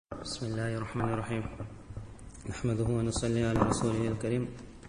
بسم الله الرحمن الرحيم نحمده ونصلي على رسوله الكريم.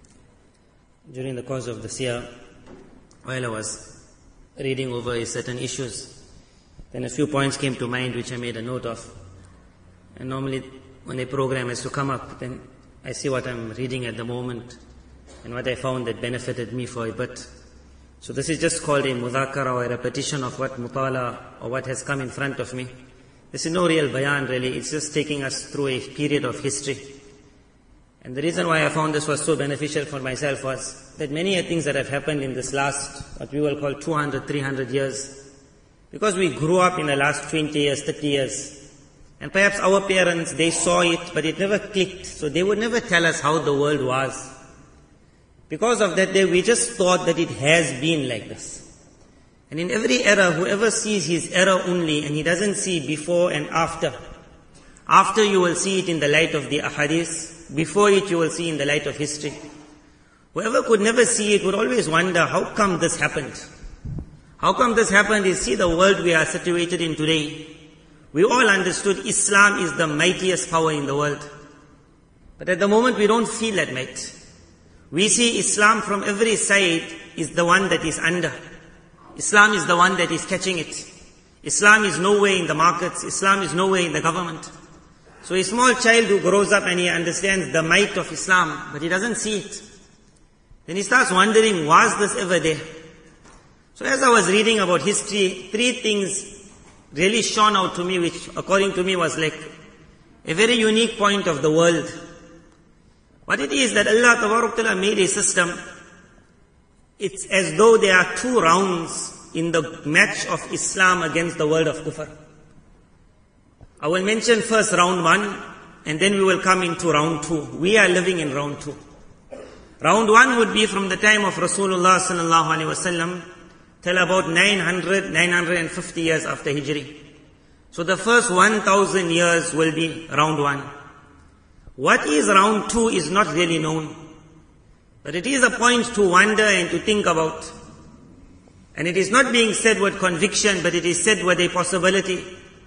During the course of this year, while I was reading over certain issues, then a few points came to mind which I made a note of. And normally when a program has to come up, then I see what I'm reading at the moment and what I found that benefited me for a bit. So this is just called a mudhakara or a repetition of what mutala or what has come in front of me. This is no real bayan really, it's just taking us through a period of history. And the reason why I found this was so beneficial for myself was that many things that have happened in this last, what we will call 200, 300 years, because we grew up in the last 20 years, 30 years, and perhaps our parents, they saw it, but it never clicked, so they would never tell us how the world was. Because of that, we just thought that it has been like this. And in every era, whoever sees his era only, and he doesn't see before and after you will see it in the light of the ahadith, before it you will see in the light of history. Whoever could never see it would always wonder, how come this happened? How come this happened is, see the world we are situated in today. We all understood Islam is the mightiest power in the world. But at the moment we don't feel that might. We see Islam from every side is the one that is under. Islam is the one that is catching it. Islam is nowhere in the markets. Islam is nowhere in the government. So a small child who grows up and he understands the might of Islam, but he doesn't see it, then he starts wondering, was this ever there? So as I was reading about history, three things really shone out to me, which according to me was like a very unique point of the world. What it is that Allah Tabarak Ta'ala made a system. It's as though there are two rounds in the match of Islam against the world of kufr. I will mention first round one, and then we will come into round two. We are living in round two. Round one would be from the time of Rasulullah sallallahu alaihi wasallam till about 950 years after Hijri. So the first 1000 years will be round one. What is round two is not really known. But it is a point to wonder and to think about. And it is not being said with conviction, but it is said with a possibility.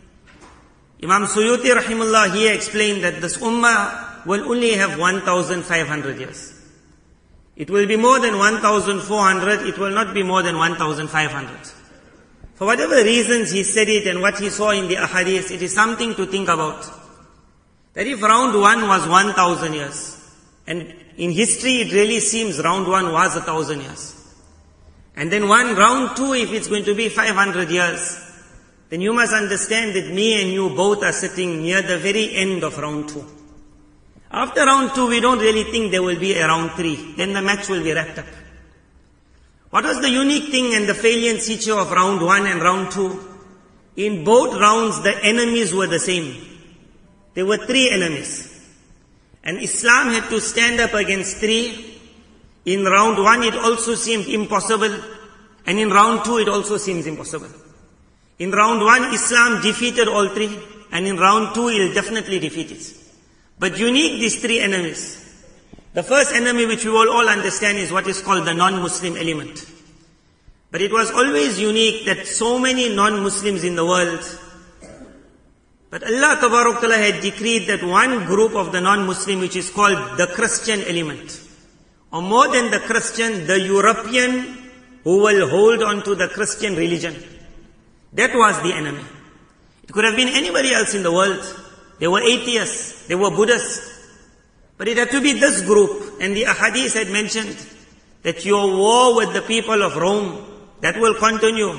Imam Suyuti rahimullah here explained that this ummah will only have 1,500 years. It will be more than 1,400, it will not be more than 1,500. For whatever reasons he said it and what he saw in the ahadith, it is something to think about. That if round one was 1,000 years, and in history it really seems round one was 1,000 years. And then round two, if it's going to be 500 years, then you must understand that me and you both are sitting near the very end of round two. After round two, we don't really think there will be a round three. Then the match will be wrapped up. What was the unique thing and the salient feature of round one and round two? In both rounds, the enemies were the same. There were three enemies. And Islam had to stand up against three. In round one it also seemed impossible. And in round two it also seems impossible. In round one Islam defeated all three. And in round two it will definitely defeat it. But unique these three enemies. The first enemy which we will all understand is what is called the non-Muslim element. But it was always unique that so many non-Muslims in the world. But Allah Tabarak Ta'ala had decreed that one group of the non-Muslim, which is called the Christian element, or more than the Christian, the European who will hold on to the Christian religion. That was the enemy. It could have been anybody else in the world. They were atheists, they were Buddhists. But it had to be this group. And the ahadith had mentioned that your war with the people of Rome, that will continue.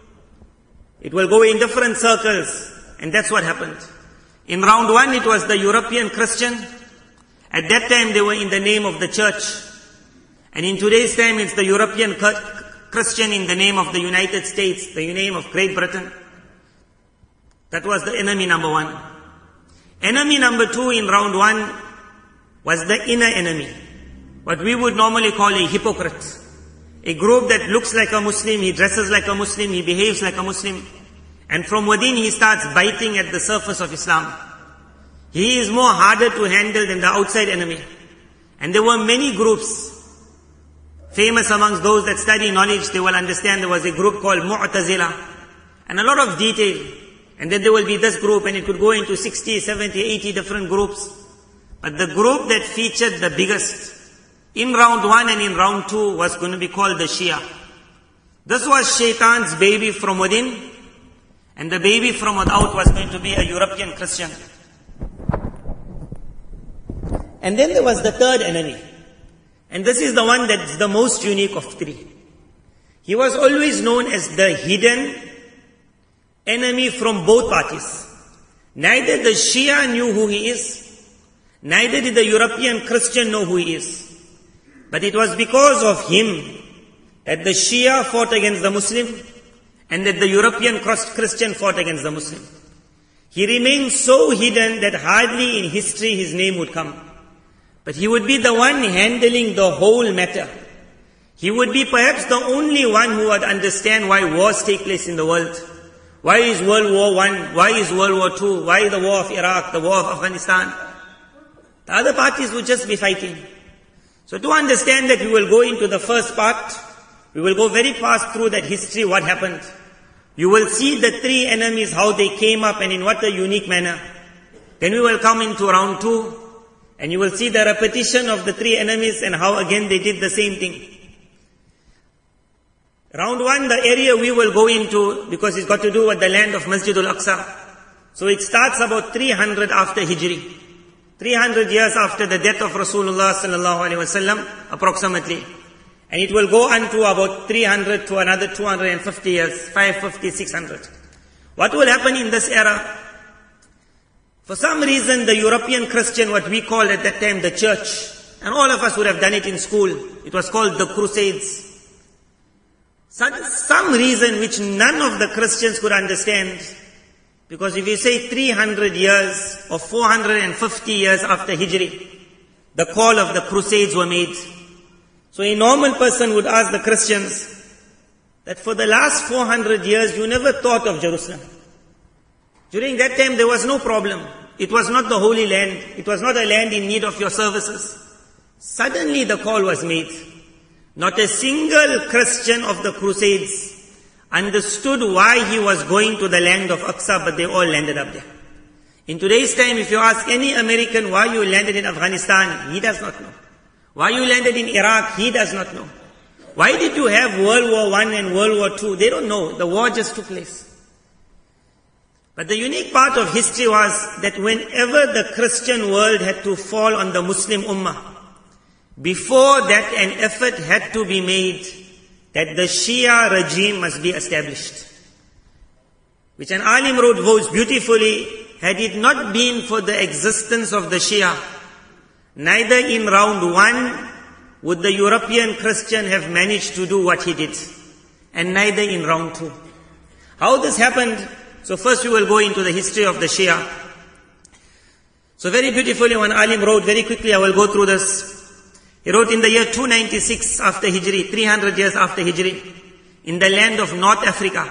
It will go in different circles. And that's what happened. In round one, it was the European Christian. At that time, they were in the name of the church. And in today's time, it's the European Christian in the name of the United States, the name of Great Britain. That was the enemy number one. Enemy number two in round one was the inner enemy. What we would normally call a hypocrite. A group that looks like a Muslim, he dresses like a Muslim, he behaves like a Muslim. And from within he starts biting at the surface of Islam. He is more harder to handle than the outside enemy. And there were many groups. Famous amongst those that study knowledge, they will understand there was a group called Mu'tazila. And a lot of detail. And then there will be this group, and it could go into 60, 70, 80 different groups. But the group that featured the biggest in round 1 and in round 2 was going to be called the Shia. This was Shaitan's baby from within, and the baby from without was going to be a European Christian. And then there was the third enemy. And this is the one that's the most unique of three. He was always known as the hidden enemy from both parties. Neither the Shia knew who he is, neither did the European Christian know who he is. But it was because of him that the Shia fought against the Muslim and that the European Christian fought against the Muslim. He remained so hidden that hardly in history his name would come. But he would be the one handling the whole matter. He would be perhaps the only one who would understand why wars take place in the world. Why is World War I? Why is World War II? Why the war of Iraq, the war of Afghanistan? The other parties would just be fighting. So to understand that, we will go into the first part. We will go very fast through that history, what happened. You will see the three enemies, how they came up and in what a unique manner. Then we will come into round 2. And you will see the repetition of the three enemies and how again they did the same thing. Round 1, the area we will go into, because it's got to do with the land of Masjid al-Aqsa. So it starts about 300 after Hijri. 300 years after the death of Rasulullah sallallahu alaihi wasallam, approximately. And it will go on to about 300 to another 250 years, 550, 600. What will happen in this era? For some reason, the European Christian, what we called at that time the church, and all of us would have done it in school, it was called the Crusades. Some reason which none of the Christians could understand, because if you say 300 years or 450 years after Hijri, the call of the Crusades were made. So a normal person would ask the Christians that for the last 400 years you never thought of Jerusalem. During that time there was no problem. It was not the Holy Land. It was not a land in need of your services. Suddenly the call was made. Not a single Christian of the Crusades understood why he was going to the land of Aqsa, but they all landed up there. In today's time, if you ask any American why you landed in Afghanistan, he does not know. Why you landed in Iraq, he does not know. Why did you have World War I and World War II? They don't know. The war just took place. But the unique part of history was that whenever the Christian world had to fall on the Muslim Ummah, before that an effort had to be made that the Shia regime must be established. Which an alim wrote most beautifully, had it not been for the existence of the Shia, neither in round 1 would the European Christian have managed to do what he did, and neither in round 2. How this happened? So first we will go into the history of the Shia. So very beautifully one alim wrote, very quickly I will go through this. He wrote in the year 296 after Hijri, 300 years after Hijri, in the land of North Africa,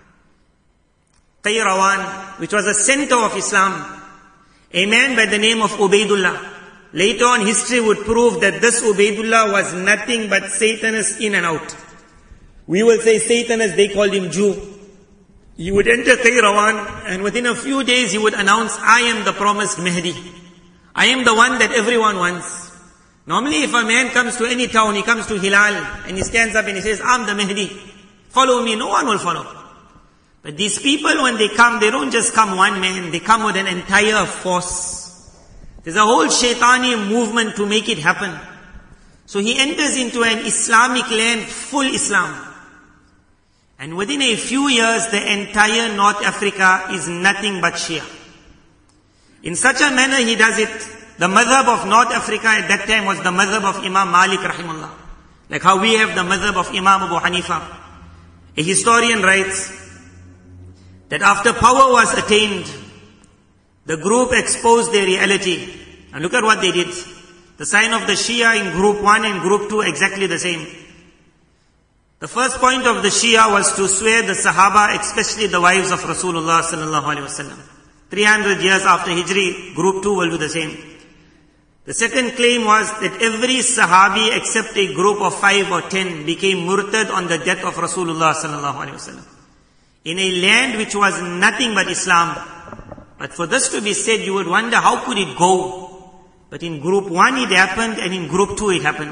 Qayrawan, which was a center of Islam, a man by the name of Ubaidullah. Later on history would prove that this Ubaidullah was nothing but Satanist in and out. We will say Satanist, they called him Jew. He would enter Qayrawan and within a few days he would announce, I am the promised Mahdi. I am the one that everyone wants. Normally if a man comes to any town, he comes to Hilal and he stands up and he says, I'm the Mahdi. Follow me. No one will follow. But these people, when they come, they don't just come one man, they come with an entire force. There's a whole shaitani movement to make it happen. So he enters into an Islamic land, full Islam. And within a few years, the entire North Africa is nothing but Shia. In such a manner he does it. The madhab of North Africa at that time was the madhab of Imam Malik rahimahullah. Like how we have the madhab of Imam Abu Hanifa. A historian writes that after power was attained, the group exposed their reality. And look at what they did. The sign of the Shia in group 1 and group 2 exactly the same. The first point of the Shia was to swear the Sahaba, especially the wives of Rasulullah sallallahu alaihi wasallam. 300 years after Hijri, group 2 will do the same. The second claim was that every Sahabi except a group of 5 or 10 became murtad on the death of Rasulullah sallallahu alaihi wasallam. in a land which was nothing but Islam. But for this to be said, you would wonder how could it go? But in group 1 it happened, and in group 2 it happened.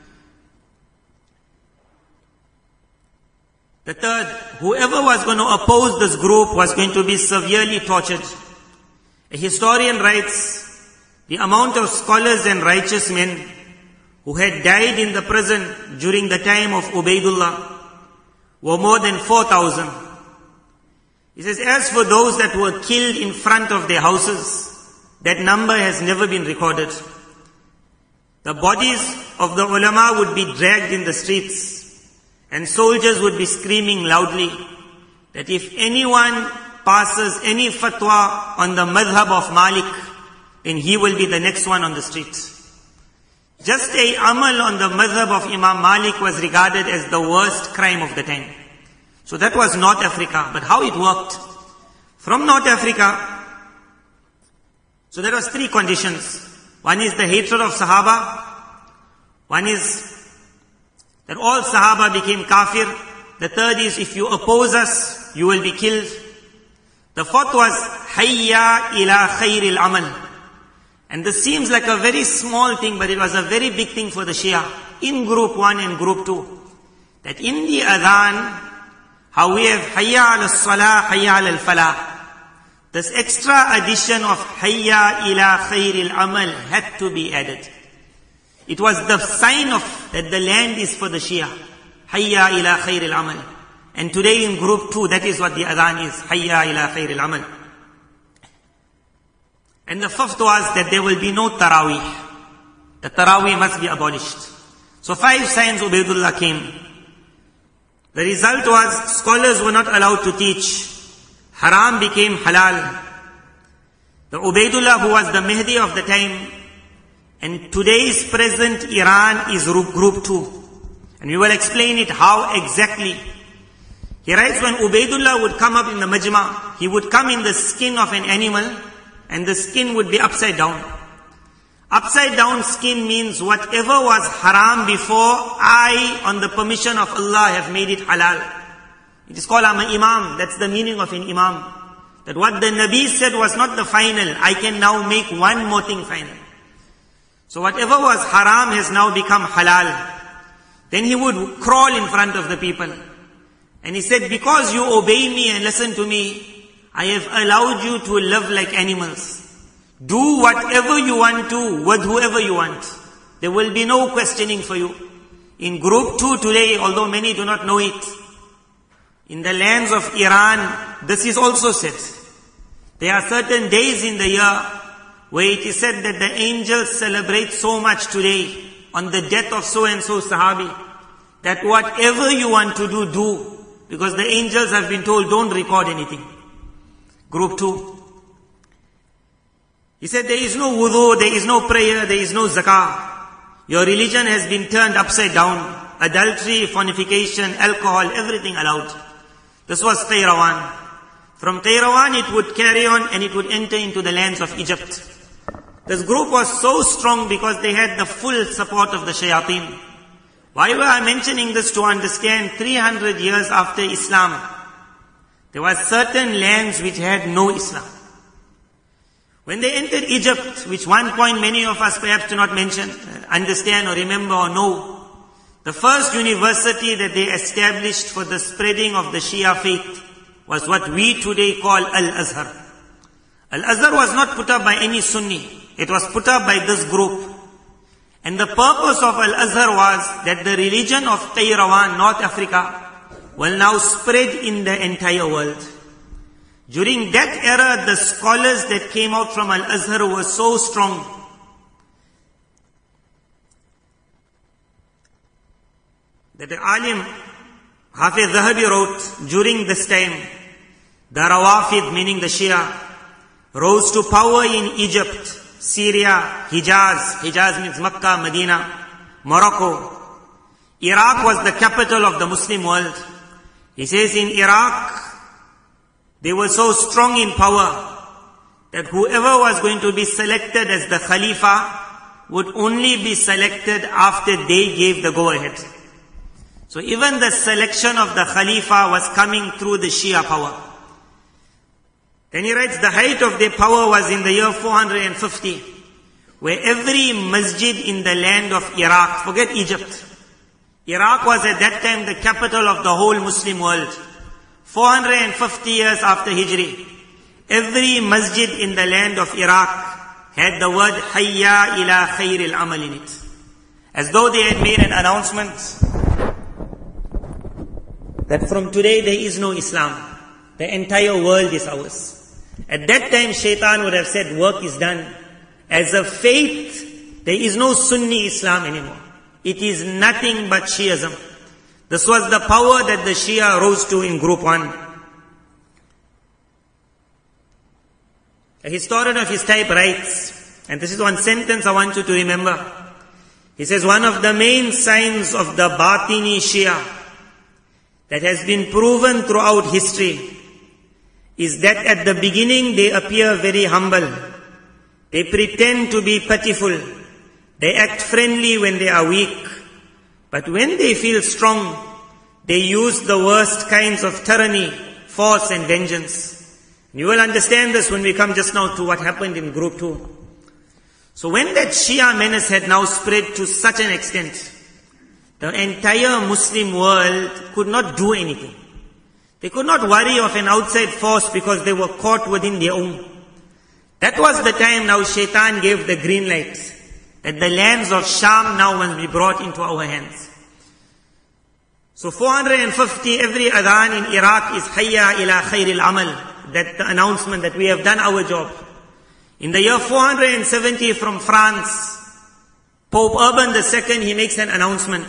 The third, whoever was going to oppose this group was going to be severely tortured. A historian writes, the amount of scholars and righteous men who had died in the prison during the time of Ubaidullah were more than 4,000. He says, as for those that were killed in front of their houses, that number has never been recorded. The bodies of the ulama would be dragged in the streets, and soldiers would be screaming loudly that if anyone passes any fatwa on the madhab of Malik, then he will be the next one on the street. Just a amal on the madhab of Imam Malik was regarded as the worst crime of the time. So that was North Africa. But how it worked? From North Africa, so there was 3 conditions. One is the hatred of Sahaba. One is that all Sahaba became kafir. The third is if you oppose us, you will be killed. The fourth was hayya ila khairil amal. And this seems like a very small thing, but it was a very big thing for the Shia in group 1 and group 2. That in the adhan, how we have hayya ala salah, hayya ala falah. This extra addition of hayya ila khairil amal had to be added. It was the sign of that the land is for the Shia. Hayya ila khairil amal. And today in group 2, that is what the adhan is. Hayya ila khairil amal. And the fifth was that there will be no Taraweeh. The Taraweeh must be abolished. So 5 signs Ubaidullah came. The result was scholars were not allowed to teach. Haram became halal. The Ubaidullah who was the Mahdi of the time, and today's present Iran is group 2. And we will explain it how exactly. He writes when Ubaidullah would come up in the Majma, he would come in the skin of an animal, and the skin would be upside down. Upside down skin means whatever was haram before, I, on the permission of Allah, have made it halal. It is called I'm an imam. That's the meaning of an imam. That what the Nabi said was not the final. I can now make one more thing final. So whatever was haram has now become halal. Then he would crawl in front of the people. And he said, because you obey me and listen to me, I have allowed you to live like animals. Do whatever you want to with whoever you want. There will be no questioning for you. In group 2 today, although many do not know it, in the lands of Iran, this is also said. There are certain days in the year where it is said that the angels celebrate so much today on the death of so-and-so Sahabi, that whatever you want to do, do. Because the angels have been told, don't record anything. Group 2. He said, there is no wudu, there is no prayer, there is no zakah. Your religion has been turned upside down. Adultery, fornication, alcohol, everything allowed. This was Qayrawan. From Qayrawan it would carry on and it would enter into the lands of Egypt. This group was so strong because they had the full support of the shayateen. Why were I mentioning this? To understand 300 years after Islam, there were certain lands which had no Islam. When they entered Egypt, which one point many of us perhaps do not understand or remember or know, the first university that they established for the spreading of the Shia faith was what we today call Al-Azhar. Al-Azhar was not put up by any Sunni. It was put up by this group. And the purpose of Al-Azhar was that the religion of Qayrawan, North Africa, will now spread in the entire world. During that era, the scholars that came out from Al-Azhar were so strong that the alim Hafiz Zahabi wrote, during this time, the Rawafid, meaning the Shia, rose to power in Egypt, Syria, Hijaz. Hijaz means Makkah, Medina, Morocco. Iraq was the capital of the Muslim world. He says in Iraq, they were so strong in power that whoever was going to be selected as the Khalifa would only be selected after they gave the go-ahead. So even the selection of the Khalifa was coming through the Shia power. Then he writes, the height of their power was in the year 450, where every masjid in the land of Iraq, forget Egypt, Iraq was at that time the capital of the whole Muslim world. 450 years after Hijri, every masjid in the land of Iraq had the word Hayya ila khairil amal in it. As though they had made an announcement that from today there is no Islam. The entire world is ours. At that time, Shaitan would have said, work is done. As a faith, there is no Sunni Islam anymore. It is nothing but Shiism. This was the power that the Shia rose to in Group 1. A historian of his type writes, and this is one sentence I want you to remember. He says, one of the main signs of the Batini Shia that has been proven throughout history is that at the beginning they appear very humble. They pretend to be pitiful. They act friendly when they are weak. But when they feel strong, they use the worst kinds of tyranny, force and vengeance. You will understand this when we come just now to what happened in Group 2. So when that Shia menace had now spread to such an extent, the entire Muslim world could not do anything. They could not worry of an outside force because they were caught within their own. That was the time now Shaitan gave the green light, that the lands of Sham now must be brought into our hands. So 450, every adhan in Iraq is Hayya ila khairil amal, that the announcement that we have done our job. In the year 470 from France, Pope Urban II, he makes an announcement.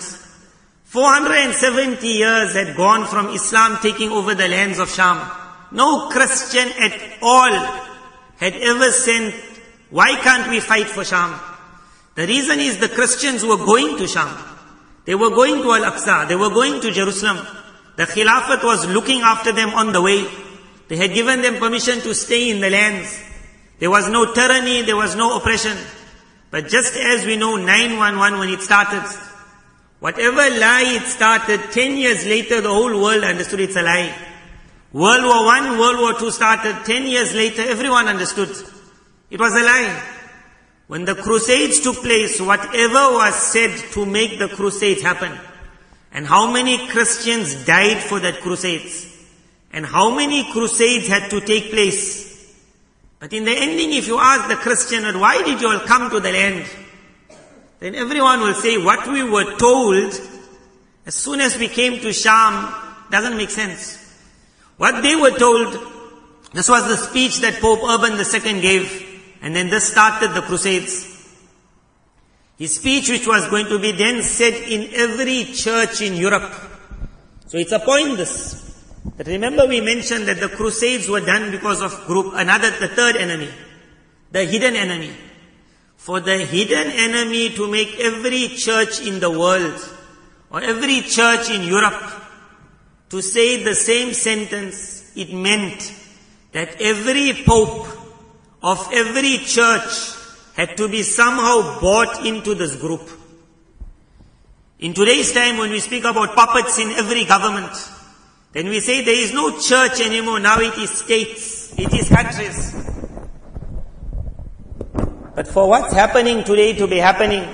470 years had gone from Islam taking over the lands of Sham. No Christian at all had ever said, why can't we fight for Sham? The reason is the Christians were going to Sham. They were going to Al-Aqsa. They were going to Jerusalem. The Khilafat was looking after them on the way. They had given them permission to stay in the lands. There was no tyranny, there was no oppression. But just as we know 9/11 when it started, whatever lie it started, 10 years later the whole world understood it's a lie. World War I, World War II started, 10 years later everyone understood it was a lie. When the Crusades took place, whatever was said to make the Crusades happen, and how many Christians died for that Crusades, and how many Crusades had to take place. But in the ending, if you ask the Christian, why did you all come to the land? Then everyone will say, what we were told, as soon as we came to Sham, doesn't make sense. What they were told, this was the speech that Pope Urban II gave, and then this started the Crusades. His speech, which was going to be then said in every church in Europe. So it's a point this. But remember we mentioned that the Crusades were done because of the third enemy, the hidden enemy. For the hidden enemy to make every church in the world, or every church in Europe, to say the same sentence, it meant that every pope of every church had to be somehow bought into this group. In today's time, when we speak about puppets in every government, then we say there is no church anymore, now it is states, it is countries. But for what's happening today to be happening,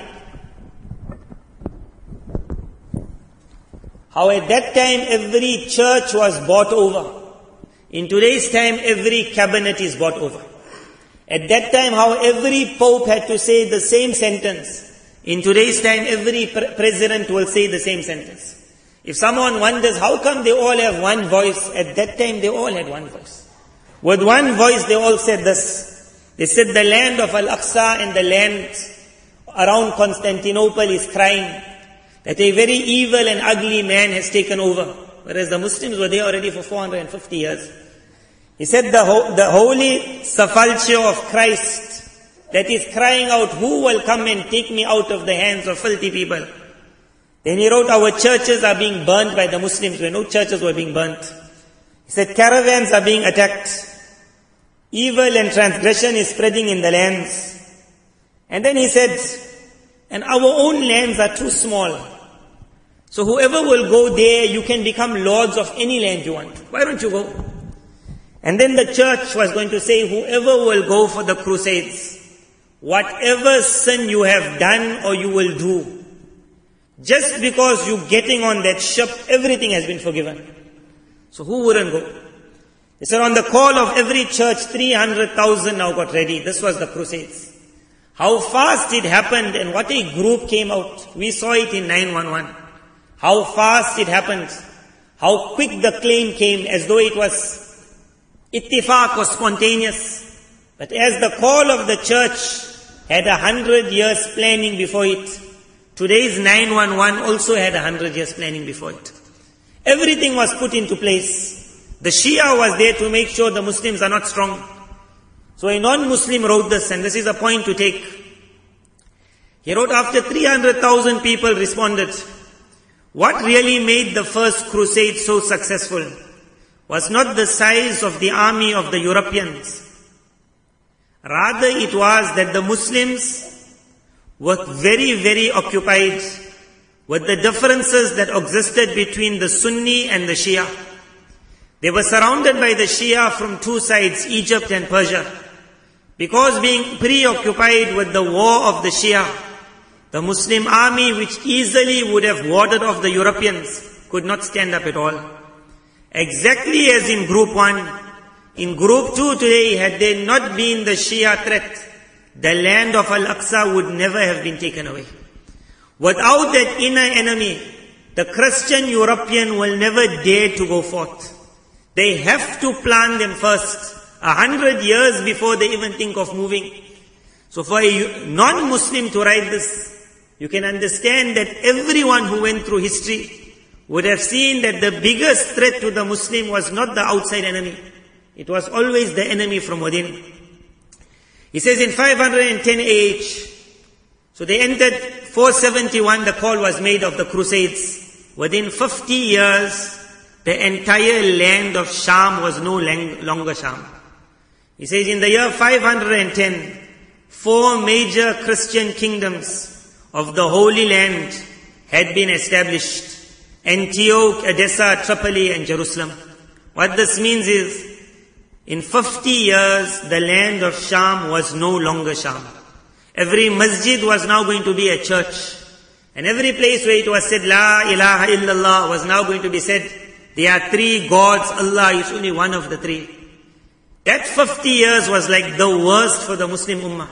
how at that time every church was bought over, in today's time every cabinet is bought over. At that time how every pope had to say the same sentence, in today's time every president will say the same sentence. If someone wonders how come they all have one voice, at that time they all had one voice. With one voice they all said this. They said the land of Al-Aqsa and the land around Constantinople is crying that a very evil and ugly man has taken over. Whereas the Muslims were there already for 450 years. He said the holy sepulchre of Christ that is crying out, who will come and take me out of the hands of filthy people? Then he wrote, our churches are being burnt by the Muslims, where no churches were being burnt. He said, caravans are being attacked. Evil and transgression is spreading in the lands. And then he said, and our own lands are too small. So whoever will go there, you can become lords of any land you want. Why don't you go? And then the church was going to say, whoever will go for the crusades, whatever sin you have done or you will do, just because you're getting on that ship, everything has been forgiven. So who wouldn't go? They said on the call of every church, 300,000 now got ready. This was the crusades. How fast it happened and what a group came out. We saw it in 911. How fast it happened. How quick the claim came, as though it was ittifaq or spontaneous. But as the call of the church had 100 years planning before it, today's 911 also had 100 years planning before it. Everything was put into place. The Shia was there to make sure the Muslims are not strong. So a non-Muslim wrote this, and this is a point to take. He wrote, after 300,000 people responded, what really made the first crusade so successful was not the size of the army of the Europeans. Rather, it was that the Muslims were very, very occupied with the differences that existed between the Sunni and the Shia. They were surrounded by the Shia from two sides, Egypt and Persia. Because being preoccupied with the war of the Shia, the Muslim army, which easily would have warded off the Europeans, could not stand up at all. Exactly as in Group 1, in Group 2 today, had there not been the Shia threat, the land of Al-Aqsa would never have been taken away. Without that inner enemy, the Christian European will never dare to go forth. They have to plan them first, 100 years before they even think of moving. So for a non-Muslim to write this, you can understand that everyone who went through history would have seen that the biggest threat to the Muslim was not the outside enemy. It was always the enemy from within. He says in 510 AH, so they entered 471, the call was made of the Crusades. Within 50 years, the entire land of Sham was no longer Sham. He says in the year 510, 4 major Christian kingdoms of the Holy Land had been established. Antioch, Edessa, Tripoli and Jerusalem. What this means is, in 50 years, the land of Sham was no longer Sham. Every masjid was now going to be a church. And every place where it was said, La ilaha illallah, was now going to be said, there are 3 gods, Allah is only one of the 3. That 50 years was like the worst for the Muslim Ummah.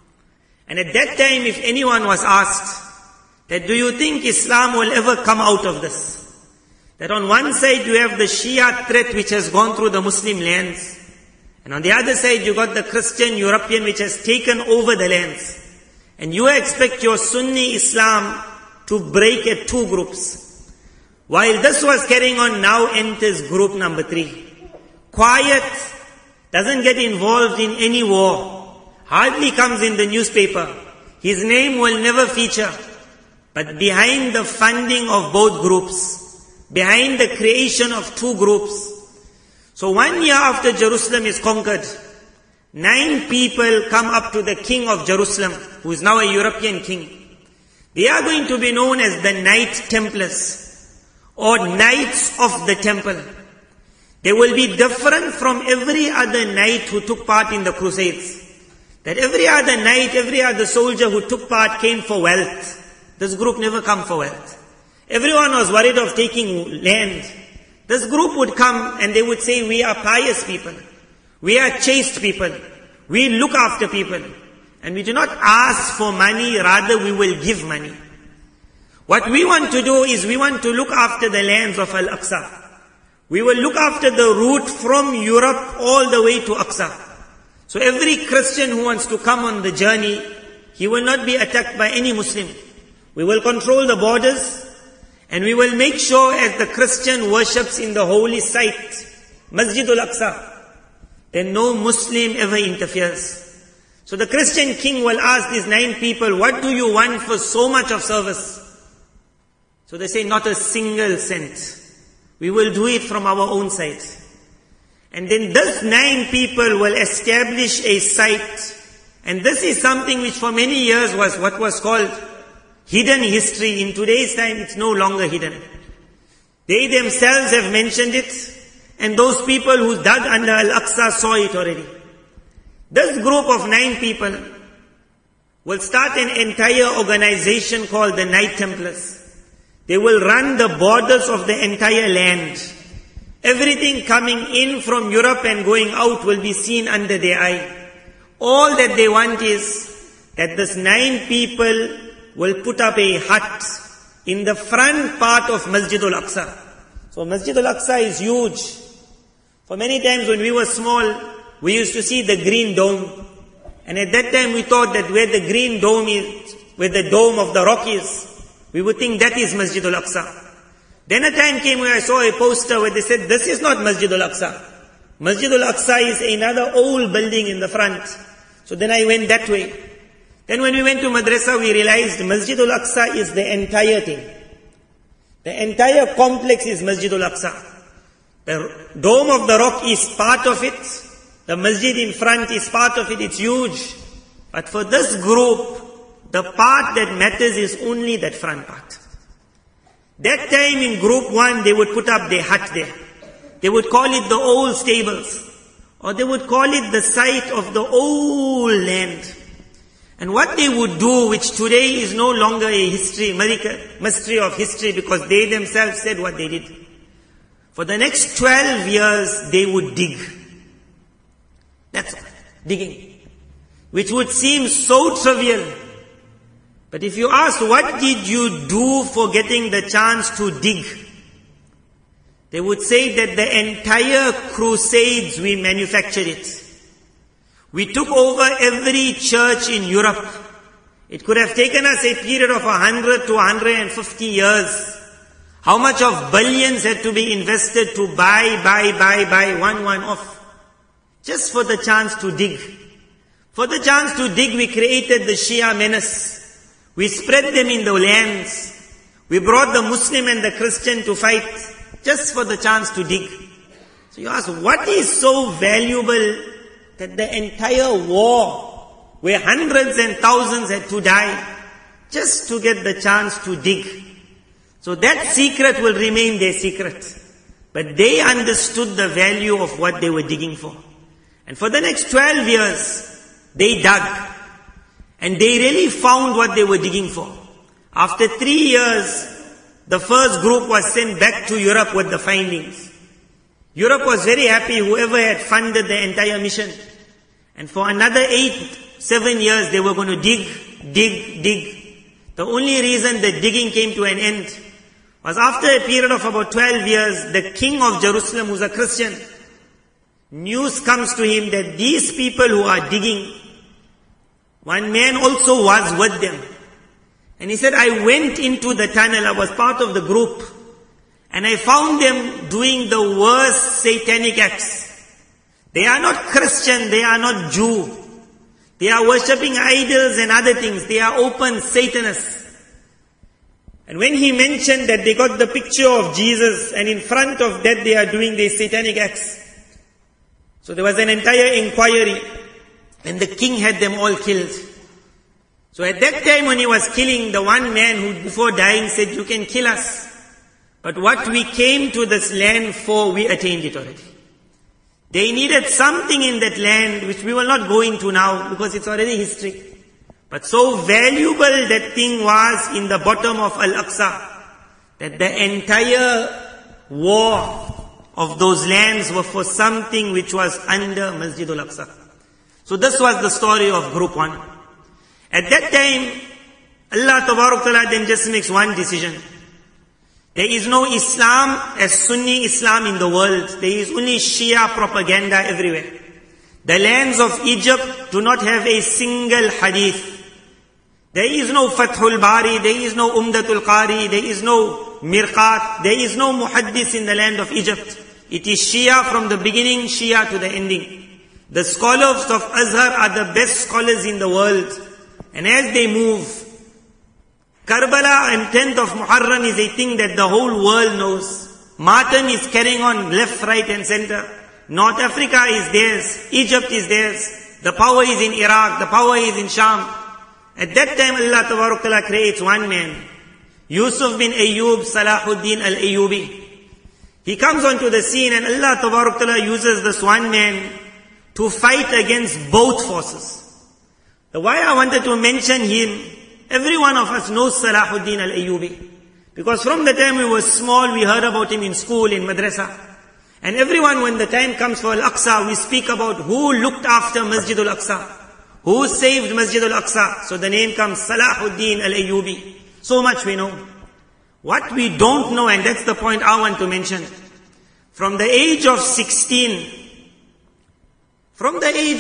And at that time, if anyone was asked, that do you think Islam will ever come out of this? That on one side you have the Shia threat which has gone through the Muslim lands. And on the other side you got the Christian European which has taken over the lands. And you expect your Sunni Islam to break at 2 groups. While this was carrying on, now enters group number 3. Quiet, doesn't get involved in any war, hardly comes in the newspaper. His name will never feature. But behind the funding of both groups, behind the creation of 2 groups. So 1 year after Jerusalem is conquered, 9 people come up to the king of Jerusalem, who is now a European king. They are going to be known as the Knight Templars, or Knights of the Temple. They will be different from every other knight who took part in the Crusades. That every other knight, every other soldier who took part came for wealth. This group never come for wealth. Everyone was worried of taking land. This group would come and they would say, we are pious people. We are chaste people. We look after people. And we do not ask for money, rather we will give money. What we want to do is we want to look after the lands of Al-Aqsa. We will look after the route from Europe all the way to Aqsa. So every Christian who wants to come on the journey, he will not be attacked by any Muslim. We will control the borders and we will make sure as the Christian worships in the holy site, Masjid al-Aqsa, then no Muslim ever interferes. So the Christian king will ask these 9 people, what do you want for so much of service? So they say, not a single cent. We will do it from our own side. And then this 9 people will establish a site. And this is something which for many years was what was called hidden history. In today's time, it's no longer hidden. They themselves have mentioned it, and those people who dug under Al-Aqsa saw it already. This group of 9 people will start an entire organization called the Knight Templars. They will run the borders of the entire land. Everything coming in from Europe and going out will be seen under their eye. All that they want is that this 9 people will put up a hut in the front part of Masjid al-Aqsa. So Masjid al-Aqsa is huge. For many times when we were small, we used to see the green dome. And at that time we thought that where the green dome is, where the dome of the rock is, we would think that is Masjid al-Aqsa. Then a time came where I saw a poster where they said, this is not Masjid al-Aqsa. Masjid al-Aqsa is another old building in the front. So then I went that way. Then when we went to Madrasa, we realized Masjid al-Aqsa is the entire thing. The entire complex is Masjid al-Aqsa. The dome of the rock is part of it. The masjid in front is part of it. It's huge. But for this group, the part that matters is only that front part. That time in group 1, they would put up their hut there. They would call it the old stables. Or they would call it the site of the old land. And what they would do, which today is no longer a mystery of history, because they themselves said what they did. For the next 12 years, they would dig. That's all. Digging. Which would seem so trivial. But if you ask, what did you do for getting the chance to dig? They would say that the entire crusades, we manufactured it. We took over every church in Europe. It could have taken us a period of 100 to 150 years. How much of billions had to be invested to buy one off? Just for the chance to dig. For the chance to dig, we created the Shia menace. We spread them in the lands. We brought the Muslim and the Christian to fight just for the chance to dig. So you ask, what is so valuable that the entire war, where hundreds and thousands had to die, just to get the chance to dig? So that secret will remain their secret. But they understood the value of what they were digging for. And for the next 12 years, they dug. And they really found what they were digging for. After 3 years, the first group was sent back to Europe with the findings. Europe was very happy, whoever had funded the entire mission. And for another 7 years, they were going to dig. The only reason the digging came to an end was after a period of about 12 years, the king of Jerusalem, who's a Christian, news comes to him that these people who are digging, one man also was with them. And he said, I went into the tunnel, I was part of the group, and I found them doing the worst satanic acts. They are not Christian, they are not Jew. They are worshipping idols and other things. They are open Satanists. And when he mentioned that they got the picture of Jesus, and in front of that they are doing these satanic acts. So there was an entire inquiry, and the king had them all killed. So at that time when he was killing, the one man who before dying said, you can kill us, but what we came to this land for, we attained it already. They needed something in that land which we will not go into now because it's already history. But so valuable that thing was in the bottom of Al-Aqsa, that the entire war of those lands were for something which was under Masjid al-Aqsa. So this was the story of group 1. At that time, Allah Tabarak Ta'ala then just makes one decision. There is no Islam as Sunni Islam in the world. There is only Shia propaganda everywhere. The lands of Egypt do not have a single hadith. There is no Fathul Bari, there is no Umdatul Qari, there is no Mirqat, there is no Muhaddis in the land of Egypt. It is Shia from the beginning, Shia to the ending. The scholars of Azhar are the best scholars in the world. And as they move, Karbala and 10th of Muharram is a thing that the whole world knows. Matam is carrying on left, right and center. North Africa is theirs. Egypt is theirs. The power is in Iraq. The power is in Sham. At that time Allah Tabarak Ta'ala creates one man, Yusuf bin Ayyub Salahuddin al-Ayyubi. He comes onto the scene and Allah Tabarak Ta'ala uses this one man to fight against both forces. The why I wanted to mention him, every one of us knows Salahuddin al-Ayyubi. Because from the time we were small, we heard about him in school, in madrasa. And everyone, when the time comes for Al-Aqsa, we speak about who looked after Masjid Al-Aqsa, who saved Masjid Al-Aqsa. So the name comes Salahuddin al-Ayyubi. So much we know. What we don't know, and that's the point I want to mention, from the age of 16 for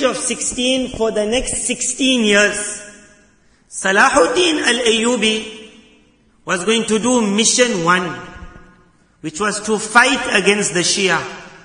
the next 16 years, Salahuddin al-Ayyubi was going to do mission 1, which was to fight against the Shia.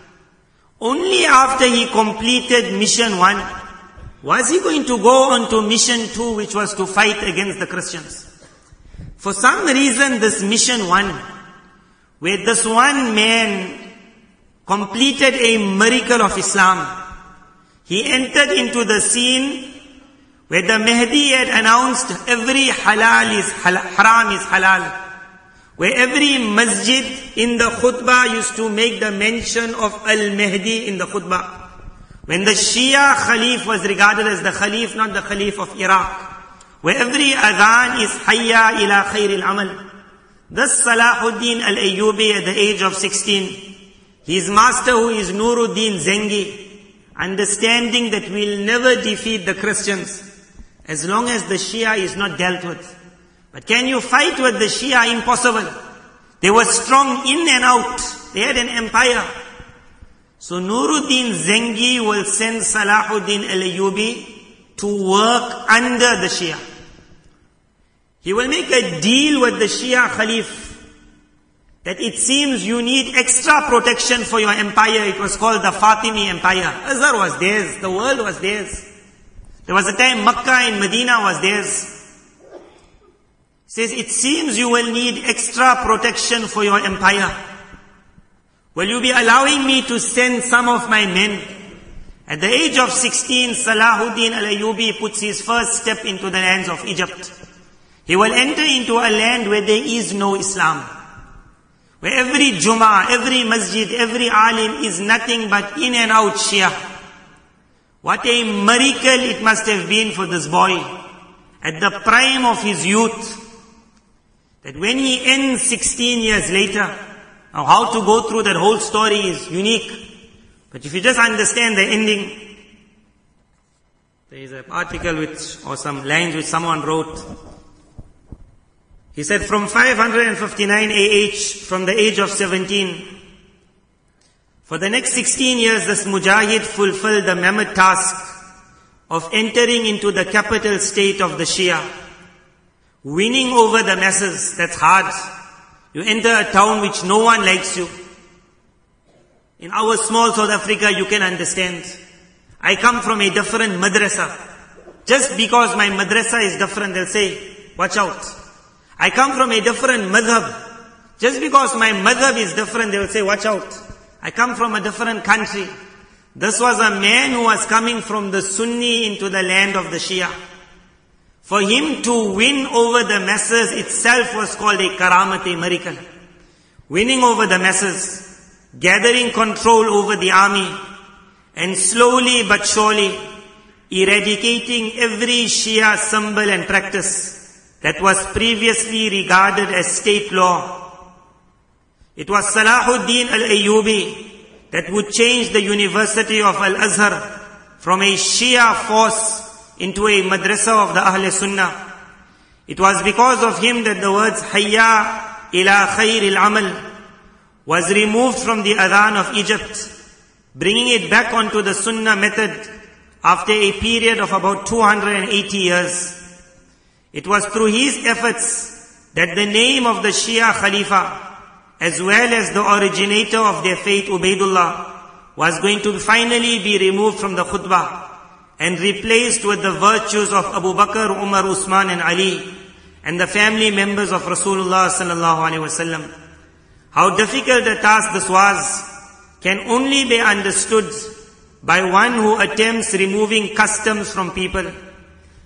Only after he completed mission 1, was he going to go on to mission 2, which was to fight against the Christians. For some reason, this mission 1, where this one man completed a miracle of Islam, he entered into the scene where the Mahdi had announced every halal is haram is halal. Where every masjid in the khutbah used to make the mention of Al-Mahdi in the khutbah. When the Shia Khalif was regarded as the Khalif, not the Khalif of Iraq. Where every adhan is Hayya ila khairil amal. Thus Salahuddin al-Ayyubi at the age of 16, his master who is Nuruddin Zengi, understanding that we'll never defeat the Christians as long as the Shia is not dealt with. But can you fight with the Shia? Impossible. They were strong in and out. They had an empire. So Nuruddin Zengi will send Salahuddin al-Ayyubi to work under the Shia. He will make a deal with the Shia Khalif that it seems you need extra protection for your empire. It was called the Fatimi Empire. Azhar was theirs. The world was theirs. There was a time Makkah and Medina was theirs. He says, it seems you will need extra protection for your empire. Will you be allowing me to send some of my men? At the age of 16, Salahuddin al-Ayyubi puts his first step into the lands of Egypt. He will enter into a land where there is no Islam. Where every Jummah, every masjid, every alim is nothing but in and out Shia. What a miracle it must have been for this boy at the prime of his youth, that when he ends 16 years later, now how to go through that whole story is unique. But if you just understand the ending, there is an article or some lines which someone wrote. He said, from 559 AH, from the age of 17, for the next 16 years, this Mujahid fulfilled the mammoth task of entering into the capital state of the Shia. Winning over the masses, that's hard. You enter a town which no one likes you. In our small South Africa, you can understand. I come from a different madrasa. Just because my madrasa is different, they'll say, watch out. I come from a different madhab. Just because my madhab is different, they will say, watch out. I come from a different country. This was a man who was coming from the Sunni into the land of the Shia. For him to win over the masses itself was called a karamat, a miracle. Winning over the masses, gathering control over the army, and slowly but surely eradicating every Shia symbol and practice that was previously regarded as state law. It was Salahuddin al-Ayyubi that would change the University of Al-Azhar from a Shia force into a madrasa of the Ahl Sunnah. It was because of him that the words Hayya ila khairil amal was removed from the adhan of Egypt, bringing it back onto the Sunnah method after a period of about 280 years. It was through his efforts that the name of the Shia Khalifa, as well as the originator of their faith, Ubaidullah, was going to finally be removed from the khutbah and replaced with the virtues of Abu Bakr, Umar, Usman and Ali and the family members of Rasulullah sallallahu alaihi wasallam. How difficult a task this was can only be understood by one who attempts removing customs from people.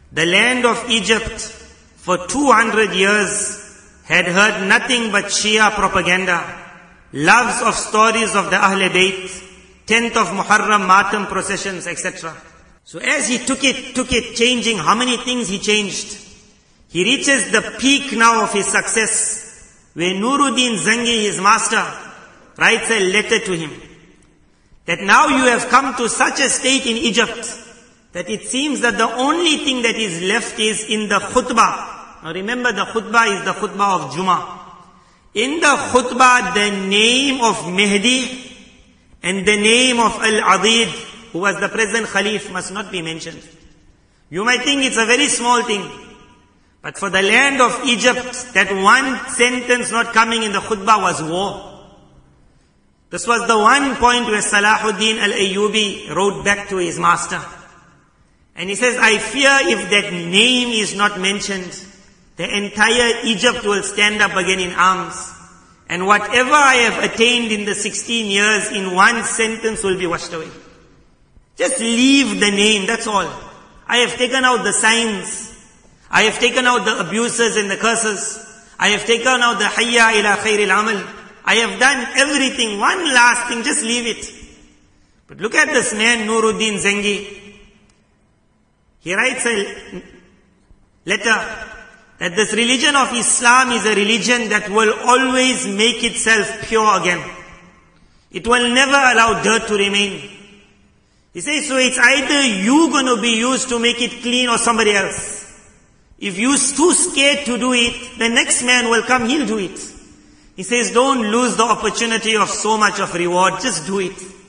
The land of Egypt for 200 years had heard nothing but Shia propaganda, loves of stories of the Ahl Bayt, 10th of Muharram, Matam processions, etc. So as he took it, changing, how many things he changed? He reaches the peak now of his success, where Nuruddin Zangi, his master, writes a letter to him, that now you have come to such a state in Egypt, that it seems that the only thing that is left is in the khutbah. Now remember, the khutbah is the khutbah of Jummah. In the khutbah, the name of Mehdi and the name of Al-Adid, who was the present Khalif, must not be mentioned. You might think it's a very small thing, but for the land of Egypt, that one sentence not coming in the khutbah was war. This was the one point where Salahuddin al-Ayyubi wrote back to his master. And he says, I fear if that name is not mentioned, the entire Egypt will stand up again in arms. And whatever I have attained in the 16 years in one sentence will be washed away. Just leave the name, that's all. I have taken out the signs. I have taken out the abuses and the curses. I have taken out the hayya ila khairil amal. I have done everything. One last thing, just leave it. But look at this man, Nuruddin Zangi. He writes a letter that this religion of Islam is a religion that will always make itself pure again. It will never allow dirt to remain. He says, so it's either you going to be used to make it clean or somebody else. If you're too scared to do it, the next man will come, he'll do it. He says, don't lose the opportunity of so much of reward, just do it.